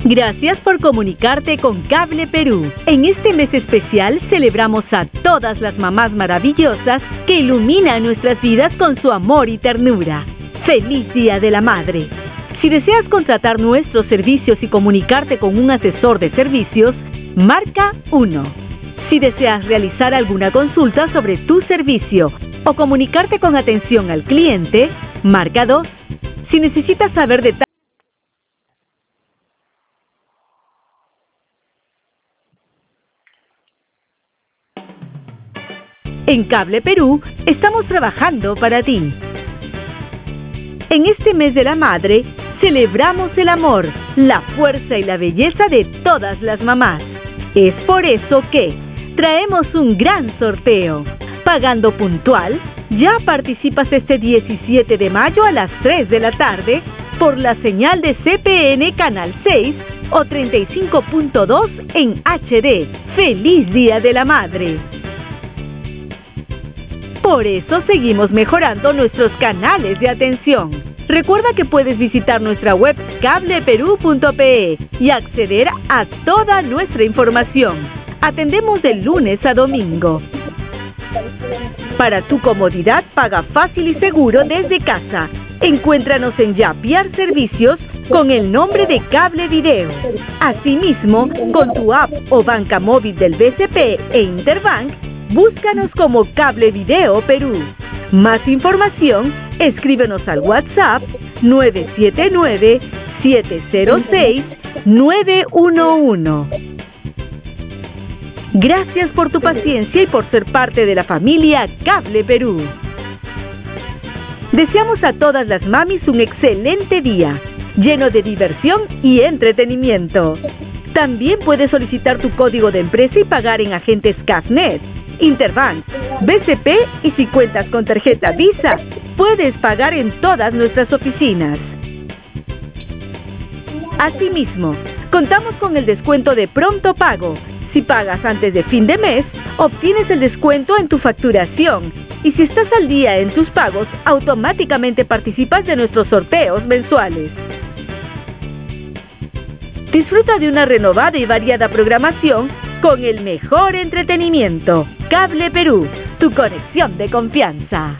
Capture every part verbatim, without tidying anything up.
Gracias por comunicarte con Cable Perú. En este mes especial celebramos a todas las mamás maravillosas que iluminan nuestras vidas con su amor y ternura. ¡Feliz Día de la Madre! Si deseas contratar nuestros servicios y comunicarte con un asesor de servicios, marca uno. Si deseas realizar alguna consulta sobre tu servicio o comunicarte con atención al cliente, marca dos. Si necesitas saber detalles en Cable Perú, estamos trabajando para ti. En este mes de la madre, celebramos el amor, la fuerza y la belleza de todas las mamás. Es por eso que traemos un gran sorteo. Pagando puntual, ya participas este diecisiete de mayo a las tres de la tarde por la señal de C P N Canal seis o treinta y cinco punto dos en H D. ¡Feliz Día de la Madre! Por eso seguimos mejorando nuestros canales de atención. Recuerda que puedes visitar nuestra web cable perú punto pe y acceder a toda nuestra información. Atendemos de lunes a domingo. Para tu comodidad, paga fácil y seguro desde casa. Encuéntranos en Yapiar Servicios con el nombre de Cable Video. Asimismo, con tu app o banca móvil del B C P e Interbank, búscanos como Cable Video Perú. Más información, escríbenos al WhatsApp nueve siete nueve, siete cero seis, nueve uno uno. Gracias por tu paciencia y por ser parte de la familia Cable Perú. Deseamos a todas las mamis un excelente día, lleno de diversión y entretenimiento. También puedes solicitar tu código de empresa y pagar en agentes Cafnet, Interbank, B C P y si cuentas con tarjeta Visa, puedes pagar en todas nuestras oficinas. Asimismo, contamos con el descuento de pronto pago. Si pagas antes de fin de mes, obtienes el descuento en tu facturación. Y si estás al día en tus pagos, automáticamente participas de nuestros sorteos mensuales. Disfruta de una renovada y variada programación con el mejor entretenimiento. Cable Perú, tu conexión de confianza.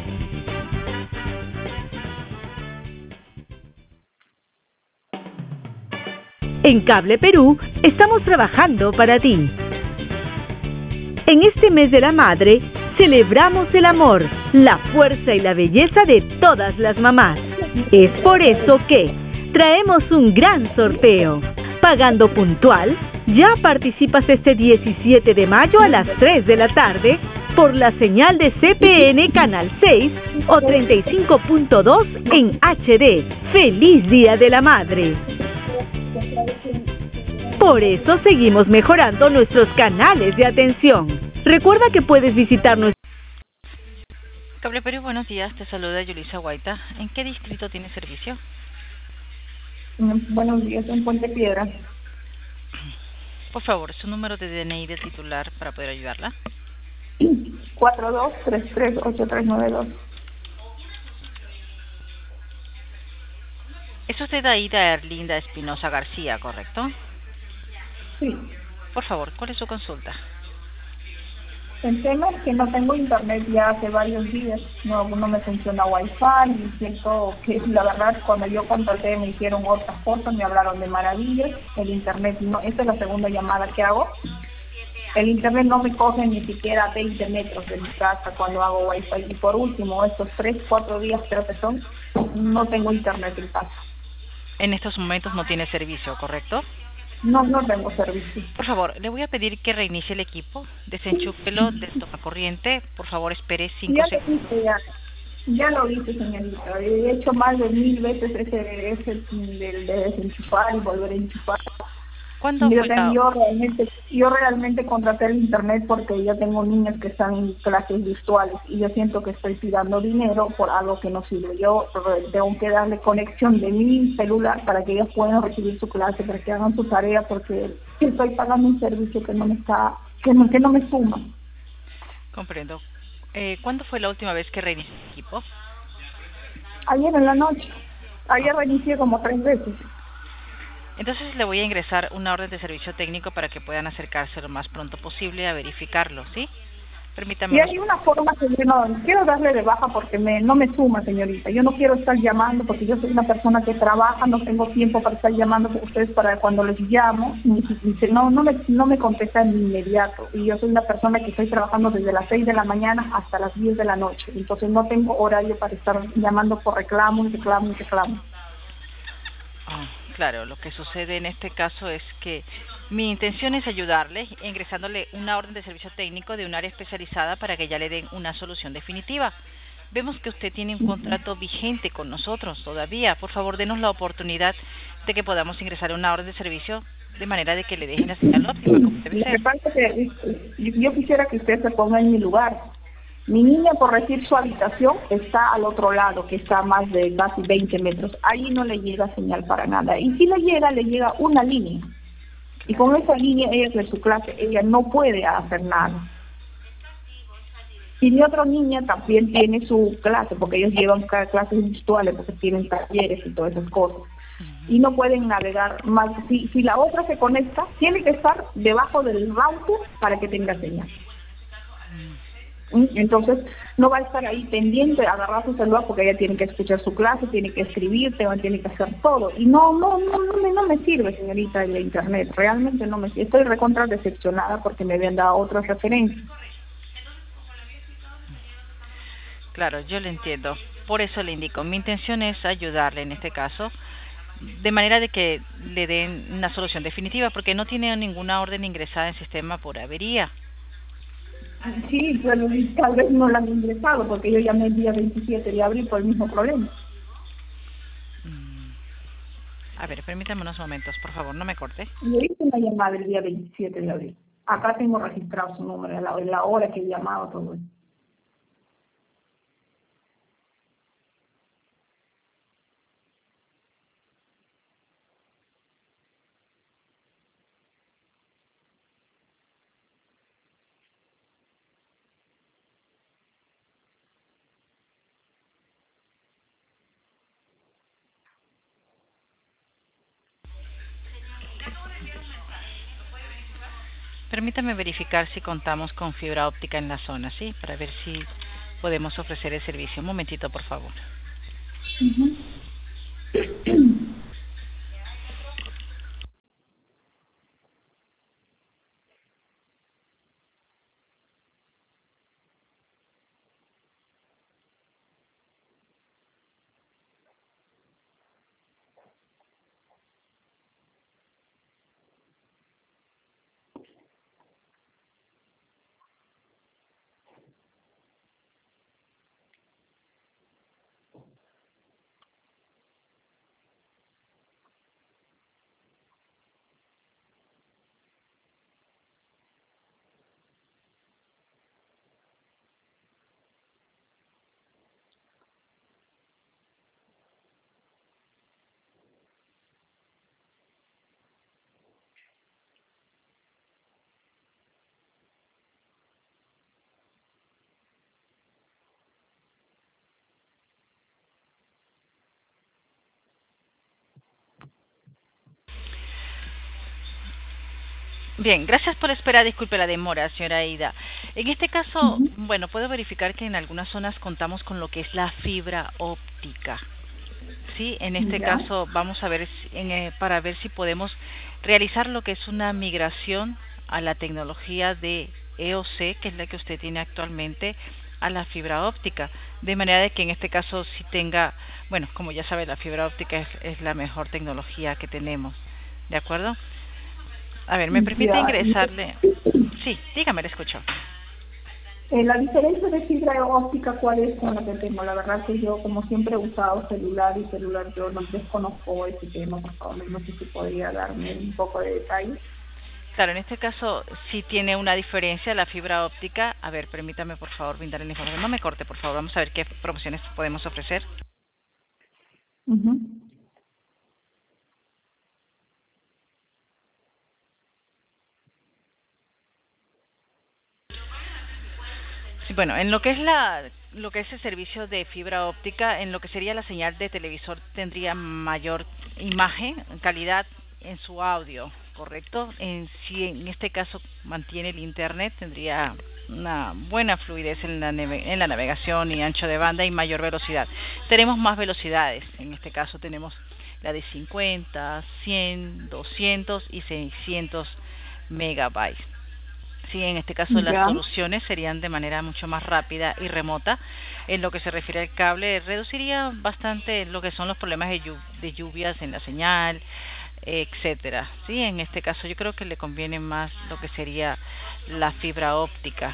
En Cable Perú, estamos trabajando para ti. En este mes de la madre, celebramos el amor, la fuerza y la belleza de todas las mamás. Es por eso que traemos un gran sorteo. Pagando puntual, ya participas este diecisiete de mayo a las tres de la tarde por la señal de C P N Canal seis o treinta y cinco punto dos en H D. ¡Feliz Día de la Madre! Por eso seguimos mejorando nuestros canales de atención. Recuerda que puedes visitar nuestro... Cable Perú, buenos días. Te saluda Yulisa Guaita. ¿En qué distrito tiene servicio? Buenos días, en Puente Piedra. Por favor, su número de D N I de titular para poder ayudarla. cuatro dos tres tres ocho tres nueve dos. Es usted Aida Erlinda Espinosa García, ¿correcto? Sí. Por favor, ¿cuál es su consulta? El tema es que no tengo internet ya hace varios días, no, no me funciona Wi-Fi y siento que la verdad cuando yo contraté me hicieron otras cosas, me hablaron de maravillas, el internet no, esta es la segunda llamada que hago, el internet no me coge ni siquiera a veinte metros de mi casa cuando hago Wi-Fi y por último estos tres, cuatro días creo que son, no tengo internet en casa. En estos momentos no tiene servicio, ¿correcto? No, no tengo servicio. Por favor, le voy a pedir que reinicie el equipo, desenchúfelo del tomacorriente, por favor espere cinco segundos. Ya, ya lo hice, señorita, he hecho más de mil veces ese, ese del de desenchufar y volver a enchufar. ¿Cuándo yo, fue tengo, la... yo, realmente, yo realmente contraté el internet porque yo tengo niños que están en clases virtuales y yo siento que estoy tirando dinero por algo que no sirve. Yo tengo que darle conexión de mi celular para que ellos puedan recibir su clase, para que hagan su tarea, porque estoy pagando un servicio que no me está, que no, que no me suma. Comprendo. Eh, ¿Cuándo fue la última vez que reinició el equipo? Ayer en la noche. Ayer reinicié como tres veces. Entonces le voy a ingresar una orden de servicio técnico para que puedan acercarse lo más pronto posible a verificarlo, ¿sí? Permítame Y unos... hay una forma que yo no quiero darle de baja porque me no me suma, señorita. Yo no quiero estar llamando porque yo soy una persona que trabaja, no tengo tiempo para estar llamando a ustedes para cuando les llamo, ni si- ni si- no no me no me contestan de inmediato. Y yo soy una persona que estoy trabajando desde las seis de la mañana hasta las diez de la noche. Entonces no tengo horario para estar llamando por reclamo, y reclamo, y reclamo. Ah, claro, lo que sucede en este caso es que mi intención es ayudarle ingresándole una orden de servicio técnico de un área especializada para que ya le den una solución definitiva. Vemos que usted tiene un contrato vigente con nosotros todavía. Por favor, denos la oportunidad de que podamos ingresar una orden de servicio de manera de que le dejen la señal óptima, como debe Lo que ser. pasa es que eh, yo yo quisiera que usted se ponga en mi lugar. Mi niña, por decir su habitación, está al otro lado, que está a más de casi veinte metros. Ahí no le llega señal para nada. Y si le llega, le llega una línea. Y con esa línea, ella es de su clase, ella no puede hacer nada. Y mi otra niña también tiene su clase, porque ellos llevan cada clases virtuales, porque tienen talleres y todas esas cosas. Y no pueden navegar más. Si, si la otra se conecta, tiene que estar debajo del router para que tenga señal. ¿Mm? Entonces, no va a estar ahí pendiente, agarrar su celular, porque ella tiene que escuchar su clase, tiene que escribir, tiene que hacer todo. Y no, no, no, no me, no me sirve, señorita, el internet. Realmente no me sirve. Estoy recontra decepcionada porque me habían dado otras referencias. Claro, yo le entiendo. Por eso le indico, mi intención es ayudarle en este caso, de manera de que le den una solución definitiva, porque no tiene ninguna orden ingresada en sistema por avería. Sí, pero tal vez no la han ingresado, porque yo llamé el día veintisiete de abril por el mismo problema. Mm. A ver, permítame unos momentos, por favor, no me corte. Yo hice una llamada el día veintisiete de abril. Acá tengo registrado su número, la, la hora que he llamado, todo eso. Permítame verificar si contamos con fibra óptica en la zona, ¿sí? Para ver si podemos ofrecer el servicio. Un momentito, por favor. Uh-huh. Bien, gracias por esperar. Disculpe la demora, señora Aida. En este caso, Uh-huh. bueno, puedo verificar que en algunas zonas contamos con lo que es la fibra óptica. Sí, en este ¿Ya? caso vamos a ver si- en, eh, para ver si podemos realizar lo que es una migración a la tecnología de E O C, que es la que usted tiene actualmente, a la fibra óptica, de manera de que en este caso sí tenga, bueno, como ya sabe, la fibra óptica es, es la mejor tecnología que tenemos, ¿de acuerdo? A ver, ¿me permite Ya. ingresarle? Sí, dígame, le escucho. Eh, la diferencia de fibra óptica, ¿cuál es con la que tengo? La verdad que yo, como siempre, he usado celular y celular, yo no desconozco ese tema, por favor, no sé si podría darme un poco de detalle. Claro, en este caso sí tiene una diferencia la fibra óptica. A ver, permítame por favor brindarle la información. No me corte, por favor. Vamos a ver qué promociones podemos ofrecer. Uh-huh. Sí, bueno, en lo que es la lo que es el servicio de fibra óptica, en lo que sería la señal de televisor tendría mayor imagen, calidad en su audio, ¿correcto? En, si en este caso mantiene el internet, tendría una buena fluidez en la, en la navegación y ancho de banda y mayor velocidad. Tenemos más velocidades, en este caso tenemos la de cincuenta, cien, doscientos y seiscientos megabytes. Sí, en este caso las Ya. soluciones serían de manera mucho más rápida y remota. En lo que se refiere al cable, reduciría bastante lo que son los problemas de, lluv de lluvias en la señal, etcétera. Sí, en este caso yo creo que le conviene más lo que sería la fibra óptica.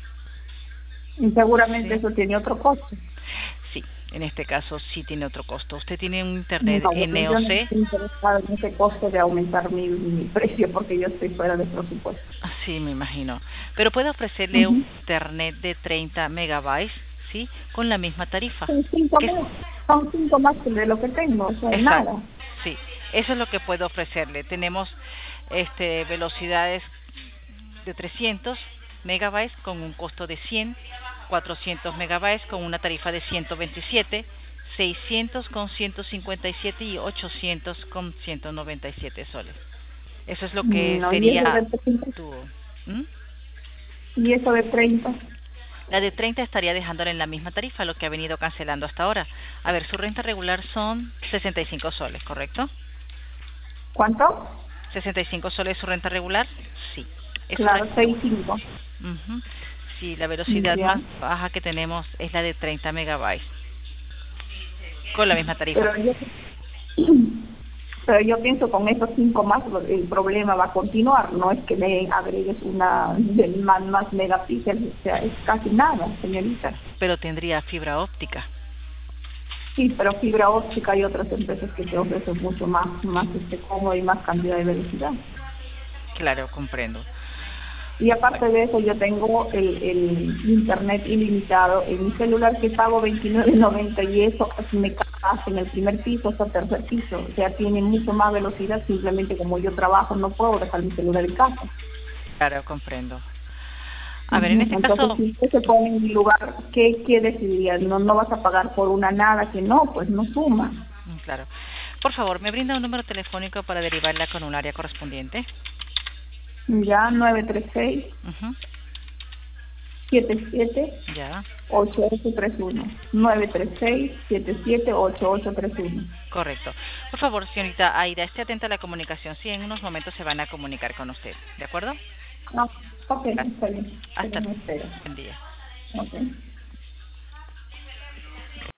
Y seguramente Sí. eso tiene otro costo. Sí, en este caso sí tiene otro costo. Usted tiene un internet No, N yo O no C. estoy interesada en ese costo de aumentar mi, mi precio porque yo estoy fuera de presupuesto. Sí, me imagino. Pero puede ofrecerle Uh-huh. un internet de treinta megabytes, ¿sí? Con la misma tarifa. Son cinco Que es- más, son cinco más que de lo que tengo, o sea, Exacto. nada. Sí, eso es lo que puedo ofrecerle. Tenemos este velocidades de trescientos megabytes con un costo de cien, cuatrocientos megabytes con una tarifa de ciento veintisiete, seiscientos con ciento cincuenta y siete y ochocientos con ciento noventa y siete soles. Eso es lo que No, y eso sería de treinta, tu... ¿Mm? y eso de treinta. La de treinta estaría dejándole en la misma tarifa, lo que ha venido cancelando hasta ahora. A ver, su renta regular son sesenta y cinco soles, ¿correcto? ¿Cuánto? ¿sesenta y cinco soles su renta regular? Sí. Es su Claro, renta seis regular. cinco. Ujú. Sí, la velocidad Ya. más baja que tenemos es la de treinta megabytes, con la misma tarifa. Pero yo, pero yo pienso con esos cinco más el problema va a continuar, no es que le agregues una del más, más megapíxeles, o sea, es casi nada, señorita. Pero tendría fibra óptica. Sí, pero fibra óptica hay otras empresas que te ofrecen mucho más, más este cómodo y más cantidad de velocidad. Claro, comprendo. Y aparte de eso, yo tengo el, el internet ilimitado en mi celular que pago veintinueve noventa y eso casi me casa en el primer piso hasta tercer piso. O sea, tiene mucho más velocidad, simplemente como yo trabajo no puedo dejar mi celular en casa. Claro, comprendo. A ver, en este Entonces, caso... si usted se pone en mi lugar, ¿qué, qué decidiría? No, no vas a pagar por una nada que no, pues no suma. Claro. Por favor, ¿me brinda un número telefónico para derivarla con un área correspondiente? Ya, nueve tres seis, Uh-huh. siete siete, Ya, ocho ocho tres uno. nueve tres seis, siete siete, ocho ocho tres uno. correcto. Por favor, señorita Aida, esté atenta a la comunicación. Sí, en unos momentos se van a comunicar con usted. ¿De acuerdo? No, ok, está bien. Hasta Pero no espero. buen día. Ok.